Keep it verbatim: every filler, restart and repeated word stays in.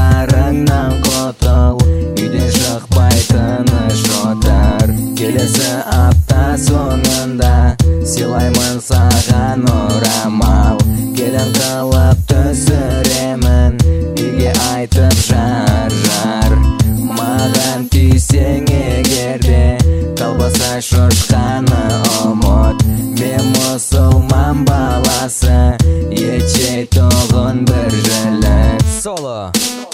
Айларыңнан құтыл, үйден шықпай тыныш отыр. Келесі апта соңында сыйлаймын саған орамал. Келін қылып түсіремін, үйге айтып жар жар. Маған түйсең егерде, колбаса шошқаны ұмыт. Мен мұсылман баласы, ет жей тұғын бір жілік. Соло